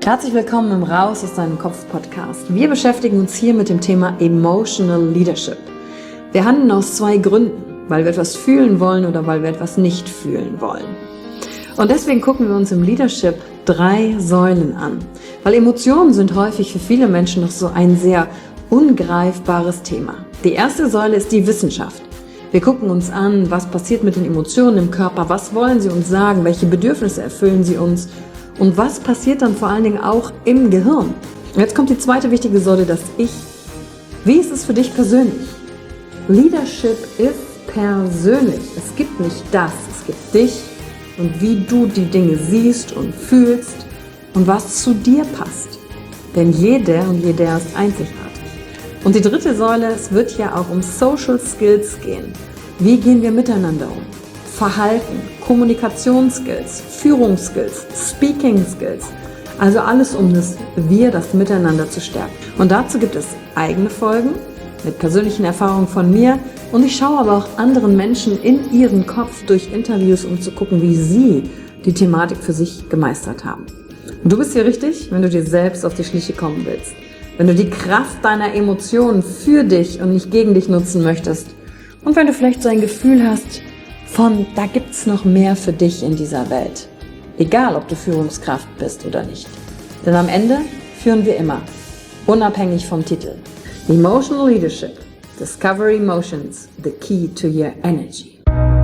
Herzlich willkommen im Raus aus deinem Kopf Podcast. Wir beschäftigen uns hier mit dem Thema Emotional Leadership. Wir handeln aus zwei Gründen, weil wir etwas fühlen wollen oder weil wir etwas nicht fühlen wollen. Und deswegen gucken wir uns im Leadership 3 Säulen an, weil Emotionen sind häufig für viele Menschen noch so ein sehr ungreifbares Thema. Die erste Säule ist die Wissenschaft. Wir gucken uns an, was passiert mit den Emotionen im Körper, was wollen sie uns sagen, welche Bedürfnisse erfüllen sie uns und was passiert dann vor allen Dingen auch im Gehirn. Und jetzt kommt die zweite wichtige Säule, das Ich. Wie ist es für dich persönlich? Leadership ist persönlich. Es gibt nicht das, es gibt dich und wie du die Dinge siehst und fühlst und was zu dir passt. Denn jeder und jeder ist einzigartig. Und die dritte Säule, es wird ja auch um Social Skills gehen. Wie gehen wir miteinander um? Verhalten, Kommunikationsskills, Führungsskills, Speaking Skills. Also alles um das Miteinander zu stärken. Und dazu gibt es eigene Folgen mit persönlichen Erfahrungen von mir. Und ich schaue aber auch anderen Menschen in ihren Kopf durch Interviews, um zu gucken, wie sie die Thematik für sich gemeistert haben. Und du bist hier richtig, wenn du dir selbst auf die Schliche kommen willst. Wenn du die Kraft deiner Emotionen für dich und nicht gegen dich nutzen möchtest. Und wenn du vielleicht so ein Gefühl hast, da gibt's noch mehr für dich in dieser Welt. Egal, ob du Führungskraft bist oder nicht. Denn am Ende führen wir immer, unabhängig vom Titel. Emotional Leadership. Discover Emotions, the key to your energy.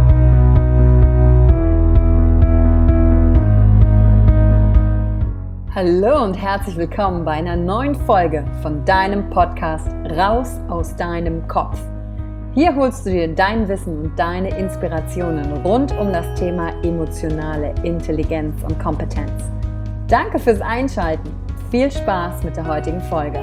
Hallo und herzlich willkommen bei einer neuen Folge von deinem Podcast Raus aus deinem Kopf. Hier holst du dir dein Wissen und deine Inspirationen rund um das Thema emotionale Intelligenz und Kompetenz. Danke fürs Einschalten. Viel Spaß mit der heutigen Folge.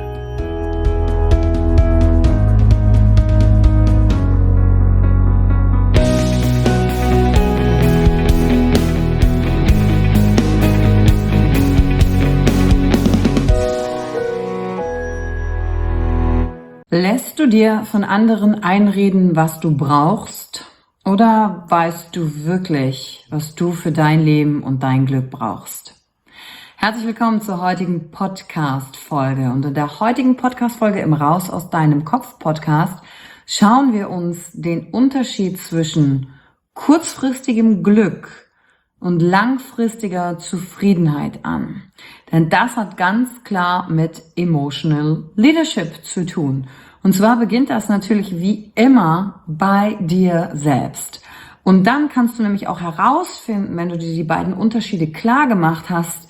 Lässt du dir von anderen einreden, was du brauchst? Oder weißt du wirklich, was du für dein Leben und dein Glück brauchst? Herzlich willkommen zur heutigen Podcast-Folge. Und in der heutigen Podcast-Folge im Raus aus deinem Kopf-Podcast schauen wir uns den Unterschied zwischen kurzfristigem Glück und langfristiger Zufriedenheit an. Denn das hat ganz klar mit Emotional Leadership zu tun. Und zwar beginnt das natürlich wie immer bei dir selbst. Und dann kannst du nämlich auch herausfinden, wenn du dir die beiden Unterschiede klar gemacht hast,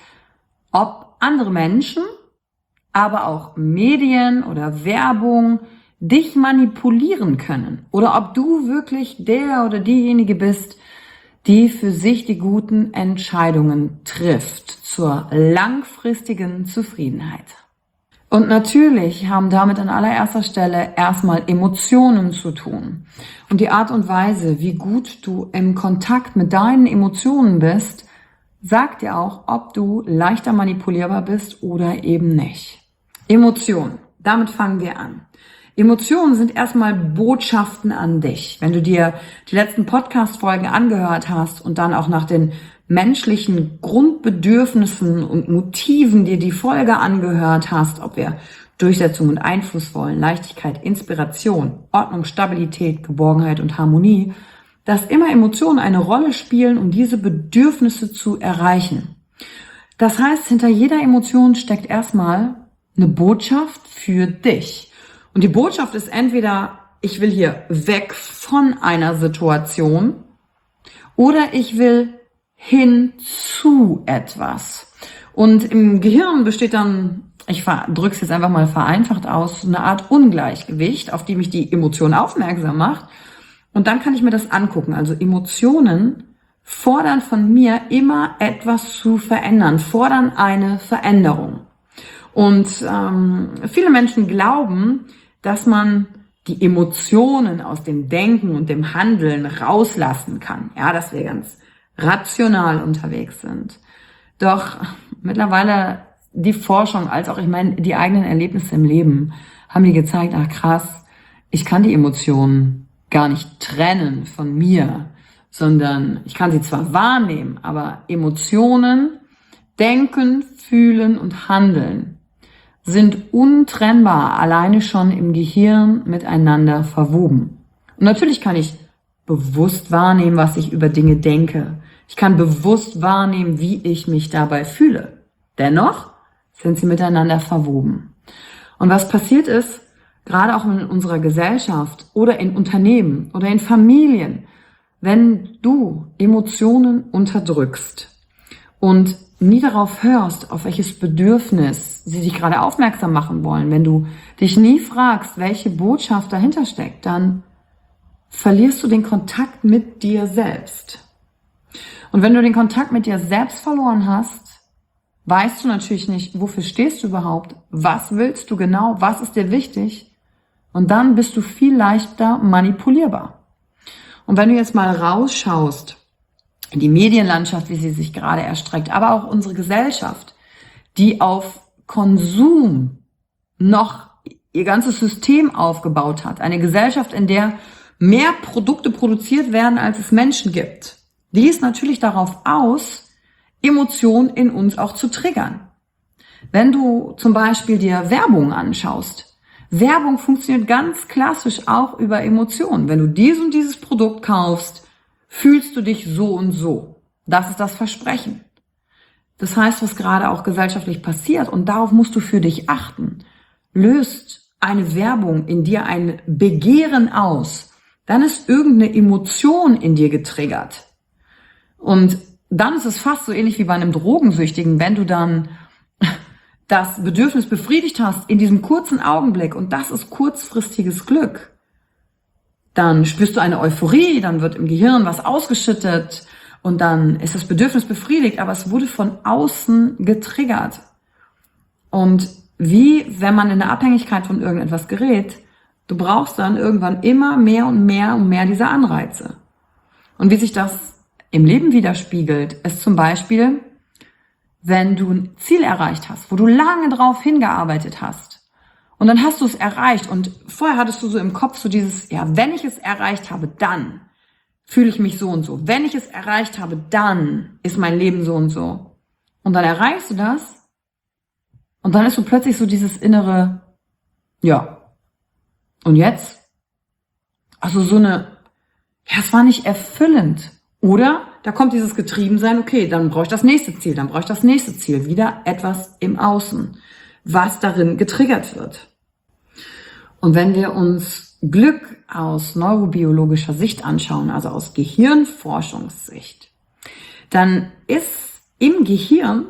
ob andere Menschen, aber auch Medien oder Werbung dich manipulieren können. Oder ob du wirklich der oder diejenige bist, die für sich die guten Entscheidungen trifft zur langfristigen Zufriedenheit. Und natürlich haben damit an allererster Stelle erstmal Emotionen zu tun. Und die Art und Weise, wie gut du im Kontakt mit deinen Emotionen bist, sagt dir auch, ob du leichter manipulierbar bist oder eben nicht. Emotionen, damit fangen wir an. Emotionen sind erstmal Botschaften an dich. Wenn du dir die letzten Podcast-Folgen angehört hast und dann auch nach den menschlichen Grundbedürfnissen und Motiven dir die Folge angehört hast, ob wir Durchsetzung und Einfluss wollen, Leichtigkeit, Inspiration, Ordnung, Stabilität, Geborgenheit und Harmonie, dass immer Emotionen eine Rolle spielen, um diese Bedürfnisse zu erreichen. Das heißt, hinter jeder Emotion steckt erstmal eine Botschaft für dich. Und die Botschaft ist entweder, ich will hier weg von einer Situation oder ich will hin zu etwas. Und im Gehirn besteht dann, ich drücke es jetzt einfach mal vereinfacht aus, eine Art Ungleichgewicht, auf die mich die Emotion aufmerksam macht. Und dann kann ich mir das angucken. Also Emotionen fordern von mir immer etwas zu verändern, fordern eine Veränderung. Und viele Menschen glauben, dass man die Emotionen aus dem Denken und dem Handeln rauslassen kann. Ja, dass wir ganz rational unterwegs sind. Doch mittlerweile die Forschung als auch, die eigenen Erlebnisse im Leben haben mir gezeigt, ach krass, ich kann die Emotionen gar nicht trennen von mir, sondern ich kann sie zwar wahrnehmen, aber Emotionen Denken, Fühlen und Handeln sind untrennbar alleine schon im Gehirn miteinander verwoben. Und natürlich kann ich bewusst wahrnehmen, was ich über Dinge denke. Ich kann bewusst wahrnehmen, wie ich mich dabei fühle. Dennoch sind sie miteinander verwoben. Und was passiert ist, gerade auch in unserer Gesellschaft oder in Unternehmen oder in Familien, wenn du Emotionen unterdrückst und nie darauf hörst, auf welches Bedürfnis sie dich gerade aufmerksam machen wollen, wenn du dich nie fragst, welche Botschaft dahinter steckt, dann verlierst du den Kontakt mit dir selbst. Und wenn du den Kontakt mit dir selbst verloren hast, weißt du natürlich nicht, wofür stehst du überhaupt, was willst du genau, was ist dir wichtig, und dann bist du viel leichter manipulierbar. Und wenn du jetzt mal rausschaust, in die Medienlandschaft, wie sie sich gerade erstreckt, aber auch unsere Gesellschaft, die auf Konsum noch ihr ganzes System aufgebaut hat. Eine Gesellschaft, in der mehr Produkte produziert werden, als es Menschen gibt. Die ist natürlich darauf aus, Emotionen in uns auch zu triggern. Wenn du zum Beispiel dir Werbung anschaust, Werbung funktioniert ganz klassisch auch über Emotionen. Wenn du dieses und dieses Produkt kaufst, fühlst du dich so und so. Das ist das Versprechen. Das heißt, was gerade auch gesellschaftlich passiert, und darauf musst du für dich achten, löst eine Werbung in dir ein Begehren aus, dann ist irgendeine Emotion in dir getriggert. Und dann ist es fast so ähnlich wie bei einem Drogensüchtigen, wenn du dann das Bedürfnis befriedigt hast in diesem kurzen Augenblick, und das ist kurzfristiges Glück. Dann spürst du eine Euphorie, dann wird im Gehirn was ausgeschüttet und dann ist das Bedürfnis befriedigt, aber es wurde von außen getriggert. Und wie, wenn man in eine Abhängigkeit von irgendetwas gerät, du brauchst dann irgendwann immer mehr und mehr dieser Anreize. Und wie sich das im Leben widerspiegelt, ist zum Beispiel, wenn du ein Ziel erreicht hast, wo du lange drauf hingearbeitet hast, und dann hast du es erreicht und vorher hattest du so im Kopf so dieses, ja, wenn ich es erreicht habe, dann fühle ich mich so und so. Wenn ich es erreicht habe, dann ist mein Leben so und so. Und dann erreichst du das und dann ist so plötzlich so dieses innere, ja, und jetzt? Also so eine, ja, es war nicht erfüllend. Oder da kommt dieses Getriebensein, okay, dann brauche ich das nächste Ziel, dann brauche ich das nächste Ziel. Wieder etwas im Außen, was darin getriggert wird. Und wenn wir uns Glück aus neurobiologischer Sicht anschauen, also aus Gehirnforschungssicht, dann ist im Gehirn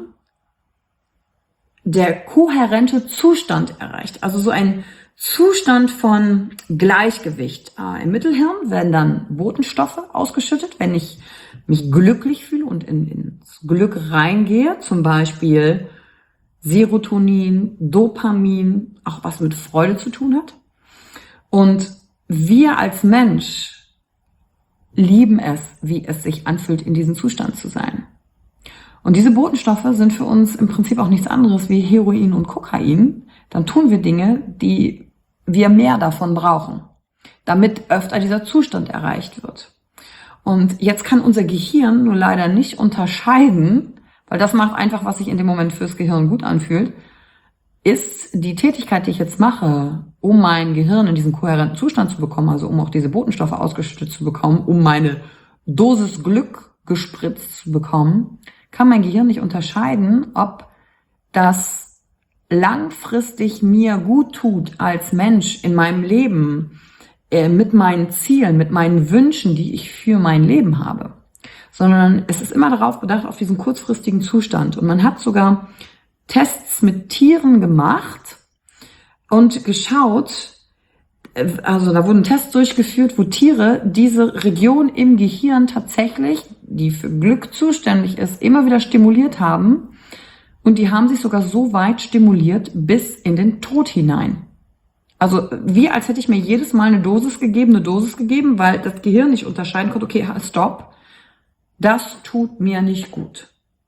der kohärente Zustand erreicht. Also so ein Zustand von Gleichgewicht. Im Mittelhirn werden dann Botenstoffe ausgeschüttet, wenn ich mich glücklich fühle und ins Glück reingehe, zum Beispiel Serotonin, Dopamin, auch was mit Freude zu tun hat. Und wir als Mensch lieben es, wie es sich anfühlt, in diesem Zustand zu sein. Und diese Botenstoffe sind für uns im Prinzip auch nichts anderes wie Heroin und Kokain. Dann tun wir Dinge, die wir mehr davon brauchen, damit öfter dieser Zustand erreicht wird. Und jetzt kann unser Gehirn nur leider nicht unterscheiden, weil das macht einfach, was sich in dem Moment fürs Gehirn gut anfühlt, ist die Tätigkeit, die ich jetzt mache, um mein Gehirn in diesen kohärenten Zustand zu bekommen, also um auch diese Botenstoffe ausgeschüttet zu bekommen, um meine Dosis Glück gespritzt zu bekommen, kann mein Gehirn nicht unterscheiden, ob das langfristig mir gut tut als Mensch in meinem Leben, mit meinen Zielen, mit meinen Wünschen, die ich für mein Leben habe. Sondern es ist immer darauf bedacht, auf diesen kurzfristigen Zustand. Und man hat sogar Tests mit Tieren gemacht und geschaut, also da wurden Tests durchgeführt, wo Tiere diese Region im Gehirn tatsächlich, die für Glück zuständig ist, immer wieder stimuliert haben. Und die haben sich sogar so weit stimuliert bis in den Tod hinein. Also wie als hätte ich mir jedes Mal eine Dosis gegeben, weil das Gehirn nicht unterscheiden konnte, okay, stopp, das tut mir nicht gut.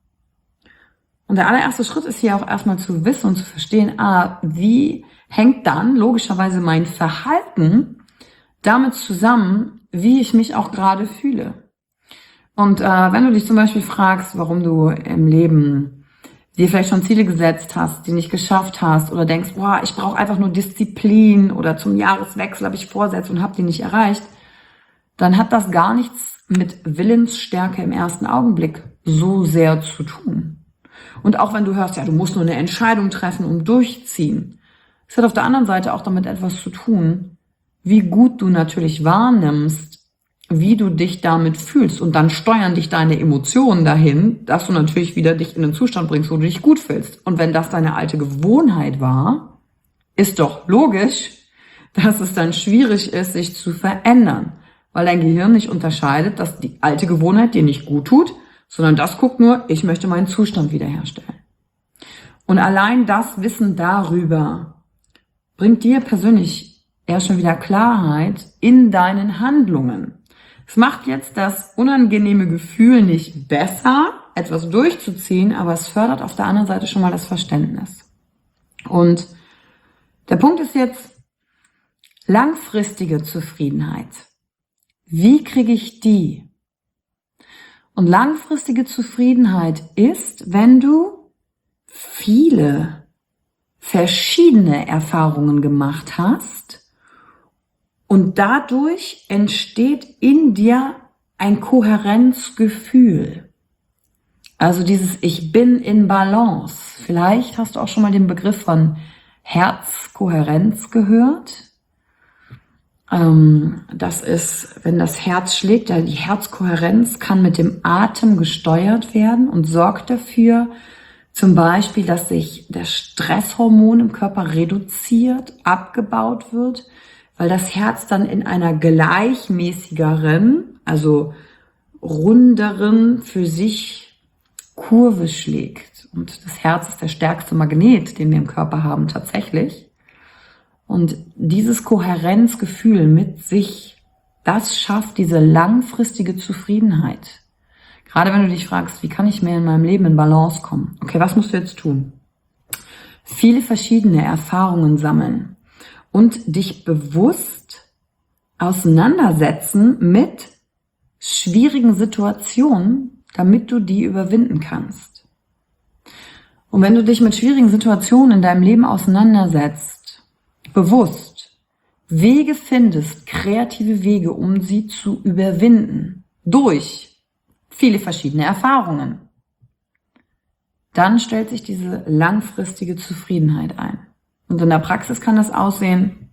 Und der allererste Schritt ist hier auch erstmal zu wissen und zu verstehen, wie hängt dann logischerweise mein Verhalten damit zusammen, wie ich mich auch gerade fühle. Und wenn du dich zum Beispiel fragst, warum du im Leben dir vielleicht schon Ziele gesetzt hast, die nicht geschafft hast oder denkst, boah, ich brauche einfach nur Disziplin oder zum Jahreswechsel habe ich Vorsätze und habe die nicht erreicht, dann hat das gar nichts mit Willensstärke im ersten Augenblick so sehr zu tun. Und auch wenn du hörst, ja, du musst nur eine Entscheidung treffen und durchziehen, es hat auf der anderen Seite auch damit etwas zu tun, wie gut du natürlich wahrnimmst, wie du dich damit fühlst. Und dann steuern dich deine Emotionen dahin, dass du natürlich wieder dich in einen Zustand bringst, wo du dich gut fühlst. Und wenn das deine alte Gewohnheit war, ist doch logisch, dass es dann schwierig ist, sich zu verändern. Weil dein Gehirn nicht unterscheidet, dass die alte Gewohnheit dir nicht gut tut, sondern das guckt nur, ich möchte meinen Zustand wiederherstellen. Und allein das Wissen darüber bringt dir persönlich erst schon wieder Klarheit in deinen Handlungen. Es macht jetzt das unangenehme Gefühl nicht besser, etwas durchzuziehen, aber es fördert auf der anderen Seite schon mal das Verständnis. Und der Punkt ist jetzt langfristige Zufriedenheit. Wie kriege ich die? Und langfristige Zufriedenheit ist, wenn du viele verschiedene Erfahrungen gemacht hast und dadurch entsteht in dir ein Kohärenzgefühl. Also dieses Ich bin in Balance. Vielleicht hast du auch schon mal den Begriff von Herzkohärenz gehört. Das ist, wenn das Herz schlägt, die Herzkohärenz kann mit dem Atem gesteuert werden und sorgt dafür, zum Beispiel, dass sich das Stresshormon im Körper reduziert, abgebaut wird, weil das Herz dann in einer gleichmäßigeren, also runderen, für sich Kurve schlägt. Und das Herz ist der stärkste Magnet, den wir im Körper haben, tatsächlich. Und dieses Kohärenzgefühl mit sich, das schafft diese langfristige Zufriedenheit. Gerade wenn du dich fragst, wie kann ich mehr in meinem Leben in Balance kommen? Okay, was musst du jetzt tun? Viele verschiedene Erfahrungen sammeln und dich bewusst auseinandersetzen mit schwierigen Situationen, damit du die überwinden kannst. Und wenn du dich mit schwierigen Situationen in deinem Leben auseinandersetzt, bewusst Wege findest, kreative Wege, um sie zu überwinden, durch viele verschiedene Erfahrungen, dann stellt sich diese langfristige Zufriedenheit ein. Und in der Praxis kann das aussehen,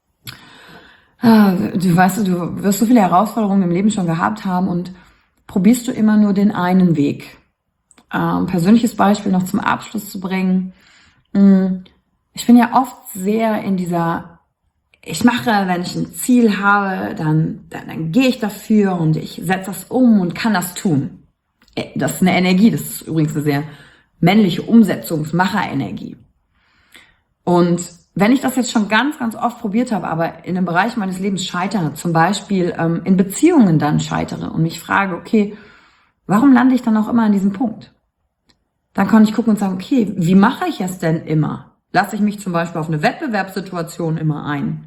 du wirst so viele Herausforderungen im Leben schon gehabt haben und probierst du immer nur den einen Weg. Persönliches Beispiel noch zum Abschluss zu bringen. Ich bin ja oft sehr in dieser, ich mache, wenn ich ein Ziel habe, dann gehe ich dafür und ich setze das um und kann das tun. Das ist eine Energie, das ist übrigens eine sehr männliche Umsetzungsmacherenergie. Und wenn ich das jetzt schon ganz, ganz oft probiert habe, aber in einem Bereich meines Lebens scheitere, zum Beispiel in Beziehungen dann scheitere und mich frage, okay, warum lande ich dann auch immer an diesem Punkt? Dann kann ich gucken und sagen, okay, wie mache ich es denn immer? Lasse ich mich zum Beispiel auf eine Wettbewerbssituation immer ein?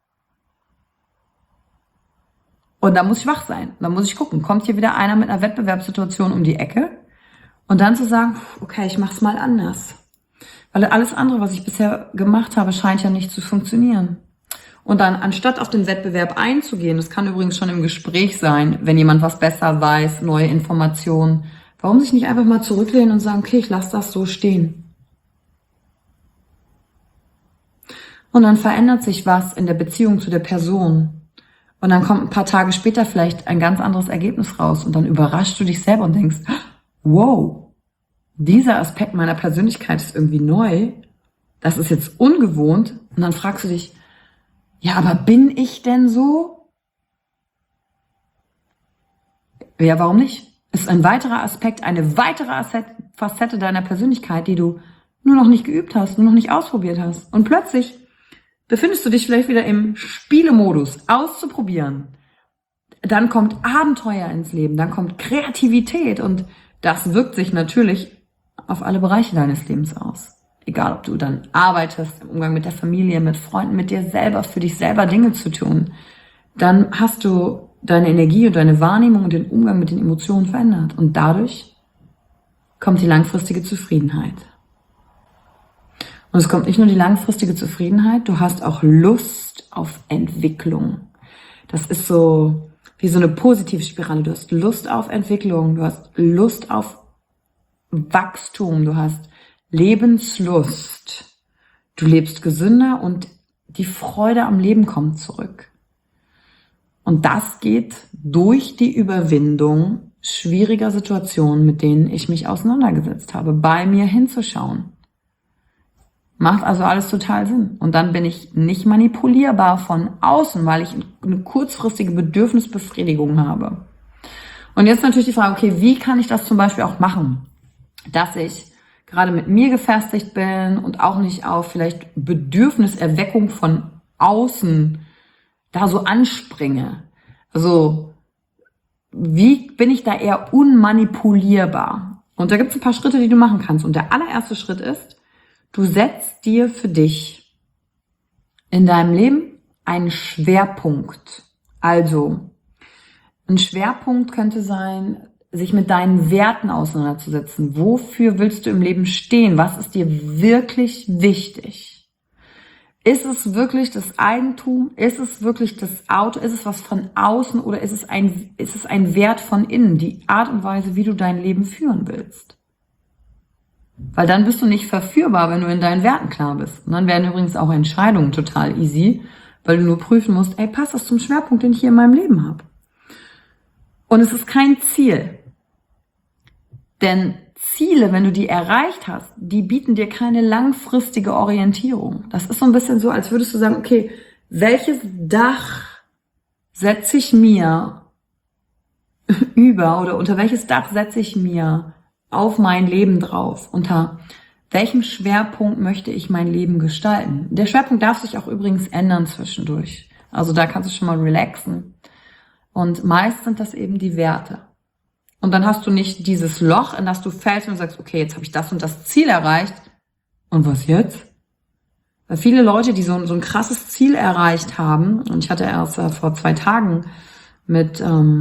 Und da muss ich wach sein. Da muss ich gucken, kommt hier wieder einer mit einer Wettbewerbssituation um die Ecke? Und dann zu sagen, okay, ich mache es mal anders. Weil alles andere, was ich bisher gemacht habe, scheint ja nicht zu funktionieren. Und dann, anstatt auf den Wettbewerb einzugehen, das kann übrigens schon im Gespräch sein, wenn jemand was besser weiß, neue Informationen, warum sich nicht einfach mal zurücklehnen und sagen, okay, ich lasse das so stehen. Und dann verändert sich was in der Beziehung zu der Person. Und dann kommt ein paar Tage später vielleicht ein ganz anderes Ergebnis raus. Und dann überraschst du dich selber und denkst, wow, dieser Aspekt meiner Persönlichkeit ist irgendwie neu. Das ist jetzt ungewohnt. Und dann fragst du dich, ja, aber bin ich denn so? Ja, warum nicht? Ist ein weiterer Aspekt, eine weitere Facette deiner Persönlichkeit, die du nur noch nicht geübt hast, nur noch nicht ausprobiert hast. Und plötzlich befindest du dich vielleicht wieder im Spielemodus, auszuprobieren. Dann kommt Abenteuer ins Leben, dann kommt Kreativität und das wirkt sich natürlich auf alle Bereiche deines Lebens aus. Egal, ob du dann arbeitest, im Umgang mit der Familie, mit Freunden, mit dir selber, für dich selber Dinge zu tun, dann hast du deine Energie und deine Wahrnehmung und den Umgang mit den Emotionen verändert. Und dadurch kommt die langfristige Zufriedenheit. Und es kommt nicht nur die langfristige Zufriedenheit, du hast auch Lust auf Entwicklung. Das ist so wie so eine Positivspirale. Du hast Lust auf Entwicklung, du hast Lust auf Wachstum, du hast Lebenslust. Du lebst gesünder und die Freude am Leben kommt zurück. Und das geht durch die Überwindung schwieriger Situationen, mit denen ich mich auseinandergesetzt habe, bei mir hinzuschauen. Macht also alles total Sinn. Und dann bin ich nicht manipulierbar von außen, weil ich eine kurzfristige Bedürfnisbefriedigung habe. Und jetzt natürlich die Frage, okay, wie kann ich das zum Beispiel auch machen, dass ich gerade mit mir gefestigt bin und auch nicht auf vielleicht Bedürfniserweckung von außen da so anspringe. Also, wie bin ich da eher unmanipulierbar? Und da gibt es ein paar Schritte, die du machen kannst. Und der allererste Schritt ist, du setzt dir für dich in deinem Leben einen Schwerpunkt. Also, ein Schwerpunkt könnte sein, sich mit deinen Werten auseinanderzusetzen. Wofür willst du im Leben stehen? Was ist dir wirklich wichtig? Ist es wirklich das Eigentum? Ist es wirklich das Auto? Ist es was von außen oder ist es ein Wert von innen? Die Art und Weise, wie du dein Leben führen willst. Weil dann bist du nicht verführbar, wenn du in deinen Werten klar bist. Und dann werden übrigens auch Entscheidungen total easy, weil du nur prüfen musst, passt das zum Schwerpunkt, den ich hier in meinem Leben habe? Und es ist kein Ziel. Denn Ziele, wenn du die erreicht hast, die bieten dir keine langfristige Orientierung. Das ist so ein bisschen so, als würdest du sagen, okay, welches Dach setze ich mir über oder unter welches Dach setze ich mir auf mein Leben drauf? Unter welchem Schwerpunkt möchte ich mein Leben gestalten? Der Schwerpunkt darf sich auch übrigens ändern zwischendurch. Also da kannst du schon mal relaxen. Und meist sind das eben die Werte. Und dann hast du nicht dieses Loch, in das du fällst und sagst, okay, jetzt habe ich das und das Ziel erreicht. Und was jetzt? Weil viele Leute, die so ein krasses Ziel erreicht haben, und ich hatte erst vor 2 Tagen mit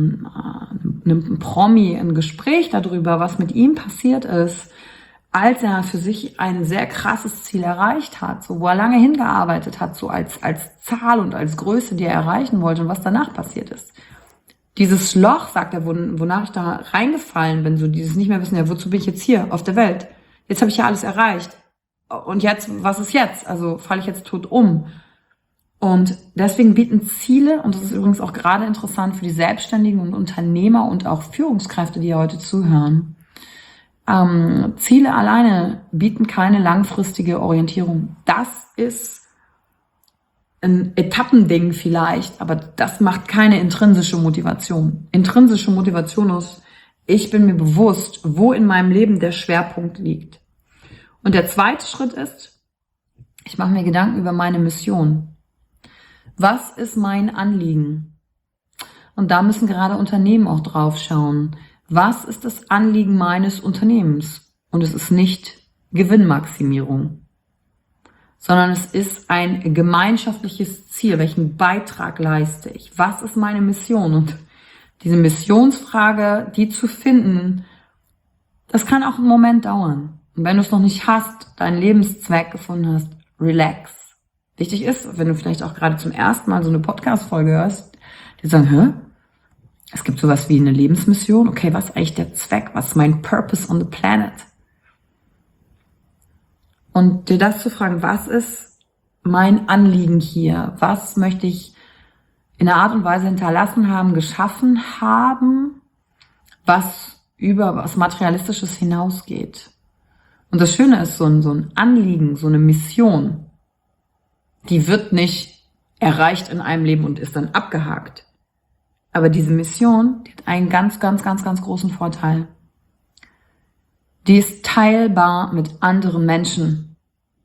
einem Promi ein Gespräch darüber, was mit ihm passiert ist, als er für sich ein sehr krasses Ziel erreicht hat, so wo er lange hingearbeitet hat, so als Zahl und als Größe, die er erreichen wollte und was danach passiert ist. Dieses Loch, sagt er, wonach ich da reingefallen bin, so dieses nicht mehr wissen, ja, wozu bin ich jetzt hier auf der Welt? Jetzt habe ich ja alles erreicht. Und jetzt, was ist jetzt? Also falle ich jetzt tot um? Und deswegen bieten Ziele, und das ist übrigens auch gerade interessant für die Selbstständigen und Unternehmer und auch Führungskräfte, die hier heute zuhören, Ziele alleine bieten keine langfristige Orientierung. Das ist ein Etappending vielleicht, aber das macht keine intrinsische Motivation. Intrinsische Motivation ist, ich bin mir bewusst, wo in meinem Leben der Schwerpunkt liegt. Und der zweite Schritt ist, ich mache mir Gedanken über meine Mission. Was ist mein Anliegen? Und da müssen gerade Unternehmen auch drauf schauen. Was ist das Anliegen meines Unternehmens? Und es ist nicht Gewinnmaximierung, sondern es ist ein gemeinschaftliches Ziel. Welchen Beitrag leiste ich? Was ist meine Mission? Und diese Missionsfrage, die zu finden, das kann auch einen Moment dauern. Und wenn du es noch nicht hast, deinen Lebenszweck gefunden hast, relax. Wichtig ist, wenn du vielleicht auch gerade zum ersten Mal so eine Podcast-Folge hörst, die sagen, es gibt sowas wie eine Lebensmission. Okay, was ist eigentlich der Zweck? Was ist mein Purpose on the planet? Und dir das zu fragen, was ist mein Anliegen hier? Was möchte ich in einer Art und Weise hinterlassen haben, geschaffen haben, was über was Materialistisches hinausgeht? Und das Schöne ist, so ein Anliegen, so eine Mission, die wird nicht erreicht in einem Leben und ist dann abgehakt. Aber diese Mission, die hat einen ganz, ganz, ganz, ganz großen Vorteil. Die ist teilbar mit anderen Menschen.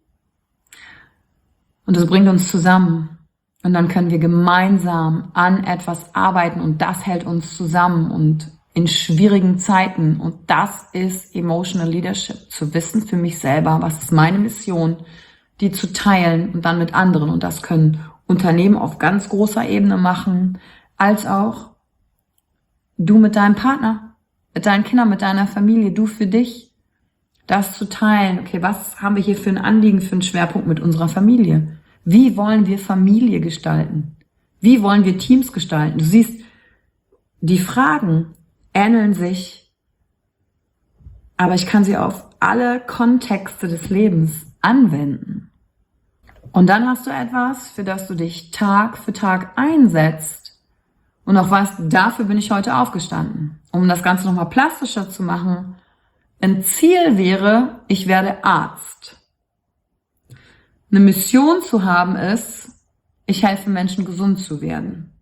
Und das bringt uns zusammen. Und dann können wir gemeinsam an etwas arbeiten und das hält uns zusammen und in schwierigen Zeiten. Und das ist Emotional Leadership. Zu wissen für mich selber, was ist meine Mission, die zu teilen und dann mit anderen. Und das können Unternehmen auf ganz großer Ebene machen, als auch du mit deinem Partner, mit deinen Kindern, mit deiner Familie, du für dich. das zu teilen. Okay, was haben wir hier für ein Anliegen, für einen Schwerpunkt mit unserer Familie? Wie wollen wir Familie gestalten? Wie wollen wir Teams gestalten? Du siehst, die Fragen ähneln sich, aber ich kann sie auf alle Kontexte des Lebens anwenden. Und dann hast du etwas, für das du dich Tag für Tag einsetzt und auch weißt, dafür bin ich heute aufgestanden. Um das Ganze nochmal plastischer zu machen, ein Ziel wäre, ich werde Arzt. Eine Mission zu haben ist, ich helfe Menschen gesund zu werden.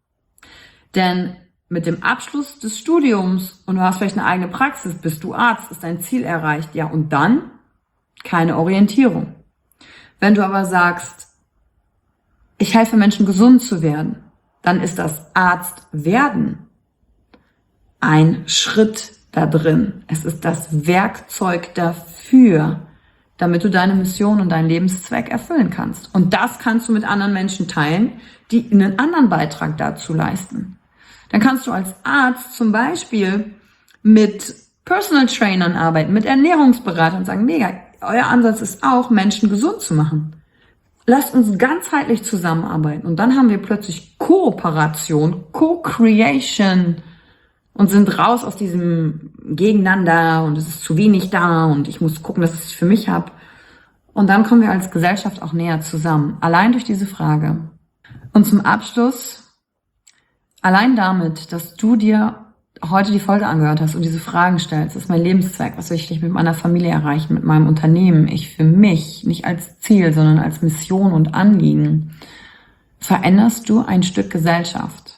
Denn mit dem Abschluss des Studiums und du hast vielleicht eine eigene Praxis, bist du Arzt, ist dein Ziel erreicht. Ja, und dann keine Orientierung. Wenn du aber sagst, ich helfe Menschen gesund zu werden, dann ist das Arzt werden ein Schritt da drin. Es ist das Werkzeug dafür, damit du deine Mission und deinen Lebenszweck erfüllen kannst. Und das kannst du mit anderen Menschen teilen, die einen anderen Beitrag dazu leisten. Dann kannst du als Arzt zum Beispiel mit Personal Trainern arbeiten, mit Ernährungsberatern und sagen, mega, euer Ansatz ist auch, Menschen gesund zu machen. Lasst uns ganzheitlich zusammenarbeiten. Und dann haben wir plötzlich Kooperation, Co-Creation und sind raus aus diesem Gegeneinander und es ist zu wenig da und ich muss gucken, dass ich es für mich habe. Und dann kommen wir als Gesellschaft auch näher zusammen, allein durch diese Frage. Und zum Abschluss, allein damit, dass du dir heute die Folge angehört hast und diese Fragen stellst, das ist mein Lebenszweck, was will ich mit meiner Familie erreichen, mit meinem Unternehmen, ich für mich, nicht als Ziel, sondern als Mission und Anliegen, veränderst du ein Stück Gesellschaft.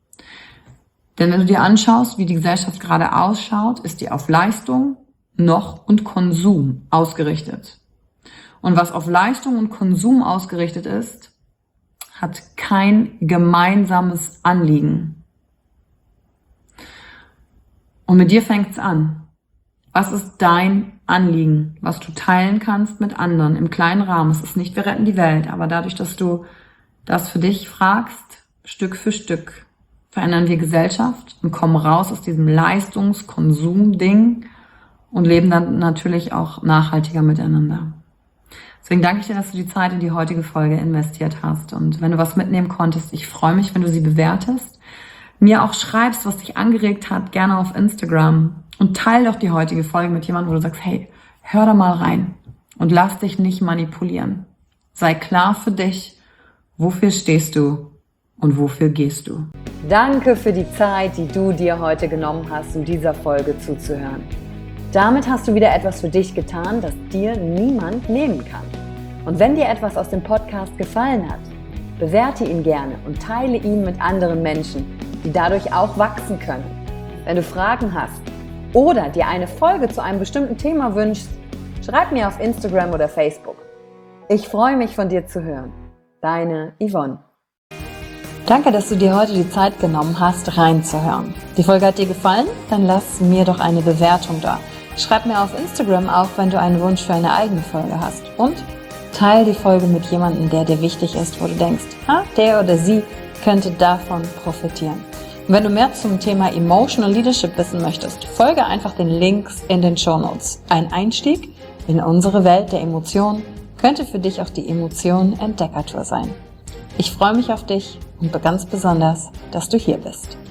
Denn wenn du dir anschaust, wie die Gesellschaft gerade ausschaut, ist die auf Leistung, Noch und Konsum ausgerichtet. Und was auf Leistung und Konsum ausgerichtet ist, hat kein gemeinsames Anliegen. Und mit dir fängt's an. Was ist dein Anliegen, was du teilen kannst mit anderen im kleinen Rahmen? Es ist nicht, wir retten die Welt, aber dadurch, dass du das für dich fragst, Stück für Stück, verändern wir Gesellschaft und kommen raus aus diesem Leistungs-Konsum-Ding und leben dann natürlich auch nachhaltiger miteinander. Deswegen danke ich dir, dass du die Zeit in die heutige Folge investiert hast. Und wenn du was mitnehmen konntest, ich freue mich, wenn du sie bewertest, mir auch schreibst, was dich angeregt hat, gerne auf Instagram und teile doch die heutige Folge mit jemandem, wo du sagst, hey, hör da mal rein und lass dich nicht manipulieren. Sei klar für dich, wofür stehst du und wofür gehst du. Danke für die Zeit, die du dir heute genommen hast, um dieser Folge zuzuhören. Damit hast du wieder etwas für dich getan, das dir niemand nehmen kann. Und wenn dir etwas aus dem Podcast gefallen hat, bewerte ihn gerne und teile ihn mit anderen Menschen, die dadurch auch wachsen können. Wenn du Fragen hast oder dir eine Folge zu einem bestimmten Thema wünschst, schreib mir auf Instagram oder Facebook. Ich freue mich, von dir zu hören. Deine Yvonne. Danke, dass du dir heute die Zeit genommen hast, reinzuhören. Die Folge hat dir gefallen? Dann lass mir doch eine Bewertung da. Schreib mir auf Instagram auch, wenn du einen Wunsch für eine eigene Folge hast. Und teile die Folge mit jemandem, der dir wichtig ist, wo du denkst, der oder sie könnte davon profitieren. Und wenn du mehr zum Thema Emotional Leadership wissen möchtest, folge einfach den Links in den Shownotes. Ein Einstieg in unsere Welt der Emotionen könnte für dich auch die Emotionen-Entdeckertour sein. Ich freue mich auf dich und ganz besonders, dass du hier bist.